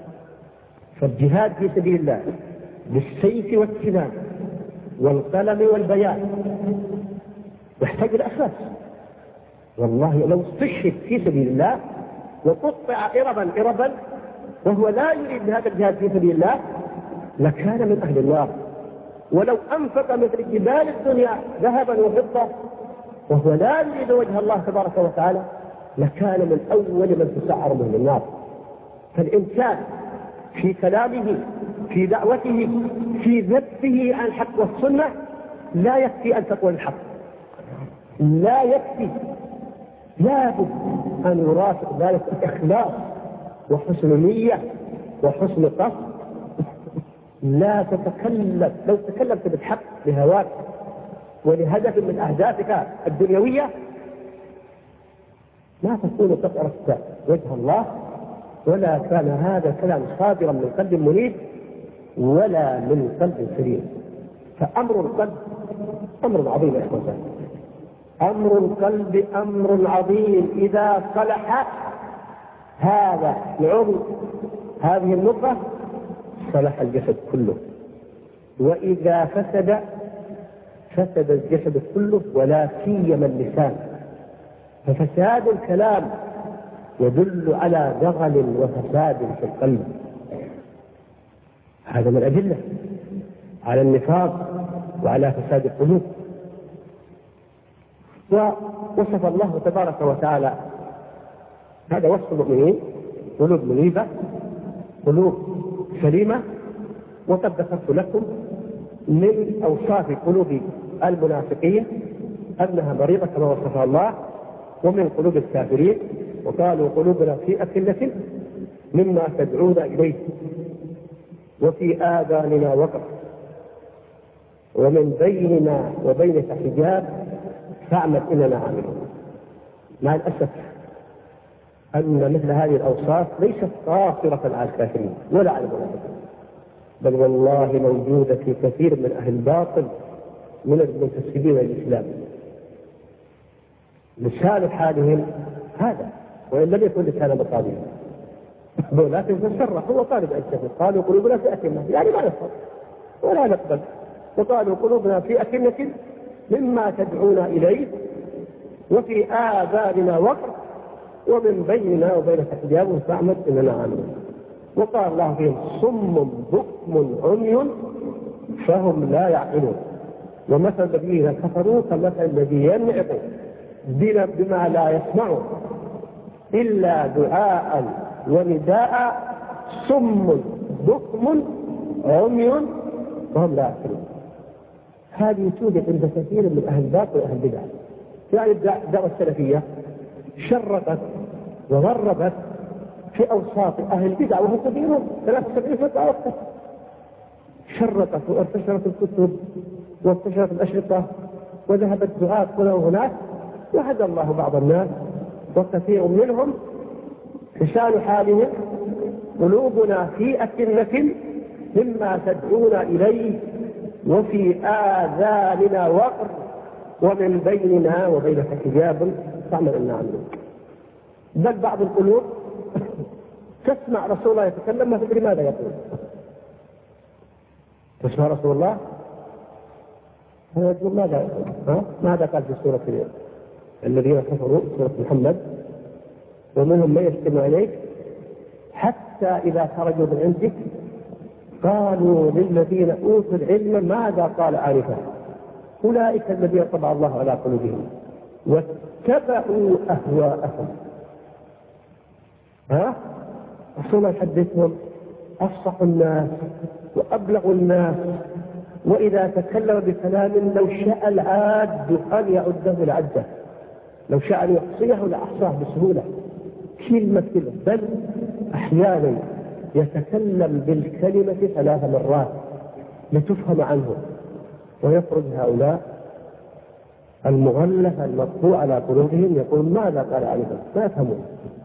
فالجهاد في سبيل الله بالسيف والسنان والقلم والبيان يحتاج إلى أساس. والله لو استشهد في سبيل الله وقطع إربا إربا وهو لا يريد هذا الجهاد في سبيل الله لكان من أهل النار. ولو أنفق مثل جبال الدنيا ذهبا وفضة وهو لا يريد وجه الله تبارك وتعالى لكان من أول من تسعر من النار. فالإنسان في كلامه في دعوته في ذبه عن الحق والسنة لا يكفي أن تقول الحق، لا يكفي، لابد أن يرافق ذلك الإخلاص وحسن نية وحسن قصد. لا تتكلم، لو تكلمت بالحق لهواك ولهدف من أهدافك الدنيوية ما تكون قد أردت وجه الله ولا كان هذا الكلام صادرا من قلب منيب ولا من قلب سليم. فأمر القلب أمر عظيم يا إخوان، أمر القلب أمر عظيم. إذا صلح هذا العضو هذه النقطة صلح الجسد كله، وإذا فسد فسد الجسد كله ولا سيما اللسان. ففساد الكلام يدل على دغل وفساد في القلب. هذا من أدلة على النفاق وعلى فساد القلوب. ووصف الله تبارك وتعالى هذا وصف المؤمنين: قلوب منيبة، قلوب سليمة. وقد ذكرت لكم من أوصاف قلوب المنافقين أنها مريضة كما وصفها الله، ومن قلوب الكافرين وقالوا قلوبنا في أكنة مما تدعون إليه وفي آذاننا وقر ومن بيننا وبينك حجاب فاعمل إننا عاملون. مع الأسف أن مثل هذه الأوصاف ليست قاصرة على الكافرين ولا على المنافقين، بل والله موجودة في كثير من أهل الباطل من المنتسبين للإسلام. لسان حالهم هذا، وإن لم يكن لسان مقالهم، ولكن تشرح هو طالب أجساد. قالوا قلوبنا في أكنة، يعني ما نفهم ولا نقبل. وقالوا قلوبنا في أكنة مما تدعونا إليه وفي آذاننا وقر ومن بيننا وبينك حجاب فاعمل إننا عاملون. وقال الله فيهم: صم بكم عمي فهم لا يعقلون. ومثل الذين كفروا كمثل الذي ينعق بما لا يسمع إلا دعاء ونداء صم بكم عمي فهم لا يعقلون. هذه توجد عند كثير من أهل الباطل وأهل البدع. يعني الدعوة السلفية شرقت وغربت في أوساط أهل البدع وهم كثيرون، ثلاثة وسبعين فترة وقت شرقت وانتشرت الكتب وانتشرت الأشرطة وذهبت دعاة هنا وهناك، وهدى الله بعض الناس وكثير منهم لسان حالهم: قلوبنا في أكنة مما تدعونا إليه وفي آذاننا وقر ومن بيننا وبينك حجاب فاعمل إننا عاملون. بل بعض القلوب تسمع رسول الله يتكلم ما تدري ماذا يقول. تسمع رسول الله هذا يقول ماذا يقول؟ ها؟ ماذا قال في سورة الذين كفروا سورة محمد: ومنهم من يستمع إليك حتى إذا خرجوا من عندك قالوا للذين أوتوا العلم ماذا قال آنفا أولئك الذين طبع الله على قلوبهم واتبعوا أهواءهم. ها؟ رسول الله يحدثهم أفصح الناس وأبلغ الناس، وإذا تكلم بكلام لو شاء العاد أن يعده لعده، لو شاء أن يحصيه لأحصاه بسهولة كلمة كلمة. بل أحيانا يتكلم بالكلمة ثلاث مرات لتفهم عنه، ويخرج هؤلاء المغلف المطبوع على قلوبهم يقول ماذا قال عنهم، ما يفهمون.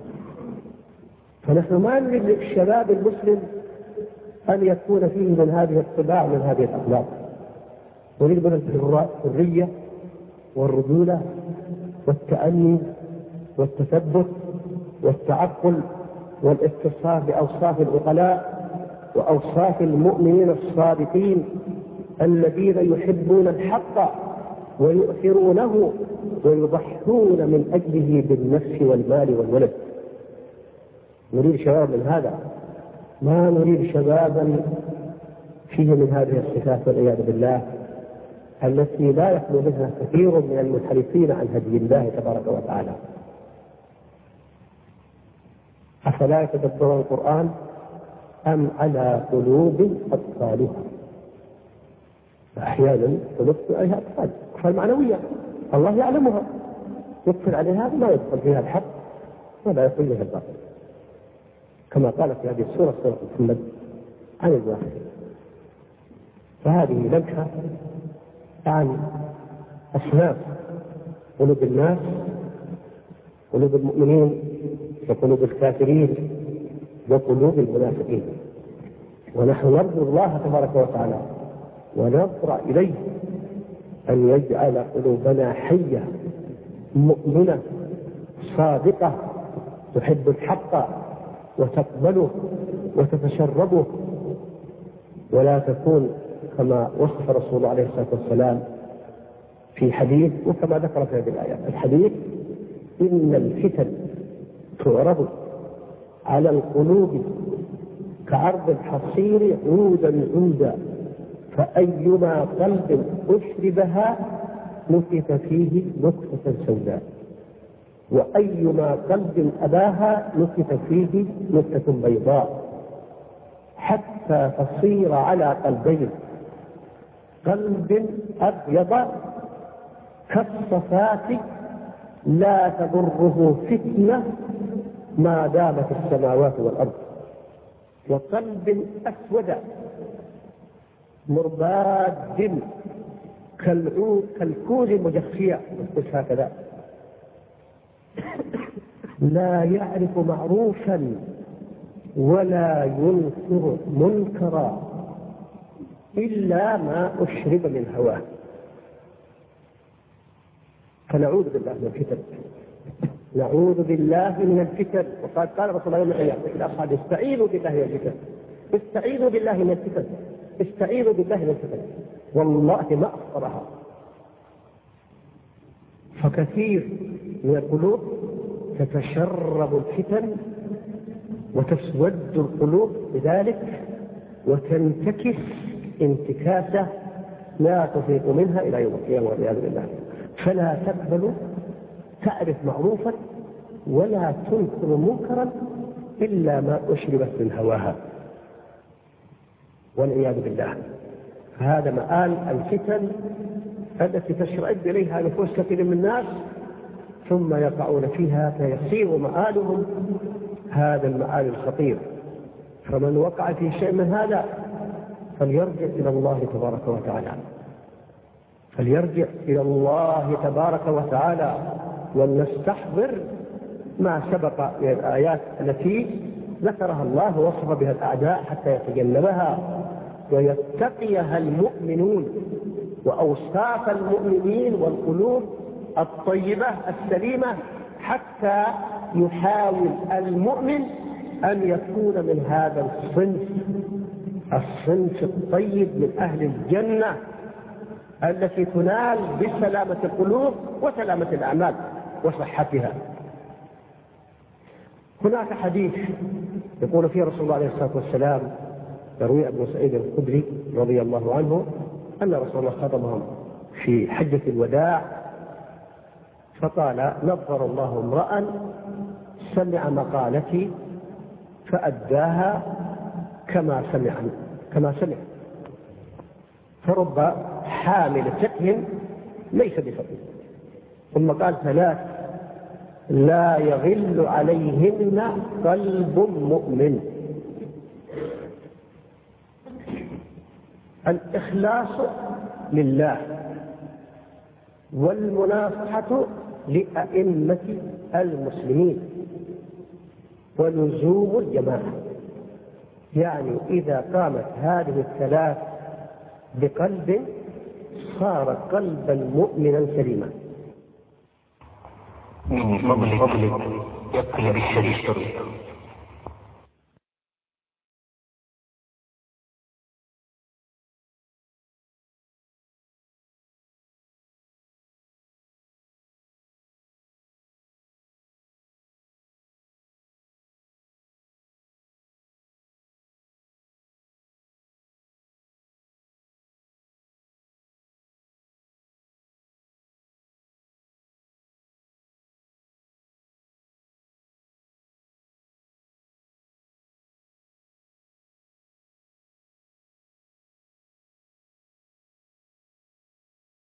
فنحن ما نريد للشباب المسلم أن يكون فيه من هذه الطباع من هذه الأخلاق، نريد من الحرية والرجولة والتأني والتثبت والتعقل والاتصاف بأوصاف العقلاء وأوصاف المؤمنين الصادقين الذين يحبون الحق ويؤثرونه ويضحون من أجله بالنفس والمال والولد. نريد شباب من هذا، ما نريد شبابا فيه من هذه الصفات والعياذ بالله التي لا يخلو منها كثير من المنحرفين عن هدي الله تبارك وتعالى. أفلا يتدبرون القرآن أم على قلوب أطفالها؟ فأحيانا تدخل عليها أطفال أطفال معنوية الله يعلمها، يدخل عليها ما يدخل فيها الحق ولا يدخل فيها الباطل، كما قال في هذه السورة سورة محمد عن الواحد. فهذه لمحة عن أصناف قلوب الناس، قلوب المؤمنين وقلوب الكافرين وقلوب المنافقين. ونحن نرجو الله تبارك وتعالى ونضرع إليه أن يجعل قلوبنا حية مؤمنة صادقة تحب الحق وتقبله وتتشربه، ولا تكون كما وصف رسول الله عليه الصلاة والسلام في حديث وكما ذكر في هذه الآيات. الحديث: إن الفتن تعرض على القلوب كعرض الحصير عودا عودا، فأيما قلب أشربها نكت فيه نكتة سوداء، وأيما قلب أباها نكت فيه نكتة بيضاء، حتى تصير على قلبين: قلب أبيض كالصفات لا تضره فتنة ما دامت السماوات والأرض، وقلب أسود مرباد كالعود كالكوز المجخية هكذا لا يعرف معروفا ولا ينكر منكرا إلا ما أشرب من هواه. فنعوذ بالله من الفتن، نعوذ بالله من الفتن. وقد قال رسول الله يوم القيامة لأصحابه: استعيذوا بالله من الفتن، استعيذوا بالله من الفتن، استعيذوا بالله من الفتن. والله ما أخطرها. فكثير من القلوب تتشرب الفتن وتسود القلوب بذلك وتنتكس انتكاسة لا تفيق منها إلى يوم القيامة والعياذ بالله. فلا تقبل تعرف معروفا ولا تنكر منكرا إلا ما أشربت من هواها والعياذ بالله. هذا مآل الفتن التي تشرد إليها نفوس كثير من الناس ثم يقعون فيها فيصير مآلهم هذا المآل الخطير. فمن وقع في شيء من هذا فليرجع إلى الله تبارك وتعالى، فليرجع إلى الله تبارك وتعالى، ولنستحضر ما سبق من الآيات التي ذكرها الله ووصف بها الأعداء حتى يتجنبها ويتقيها المؤمنون، وأوصاف المؤمنين والقلوب الطيبة السليمة، حتى يحاول المؤمن أن يكون من هذا الصنف الصنف الطيب من أهل الجنة التي تنال بسلامة القلوب وسلامة الأعمال وصحتها. هناك حديث يقول فيه رسول الله عليه الصلاة والسلام، يروي أبو سعيد الخدري رضي الله عنه أن رسول الله خطبهم في حجة الوداع فقال: نظر الله امرأ سمع مقالتي فأداها كما سمع كما سمع فرب حامل فقه ليس بفقه. ثم قال: ثلاث لا يغل عليهن قلب مؤمن: الإخلاص لله، والمناصحة لأئمة المسلمين، ولزوم الجماعة. يعني إذا قامت هذه الثلاث بقلب صار قلبا مؤمنا سليما. من فضلك يقلب الشريف.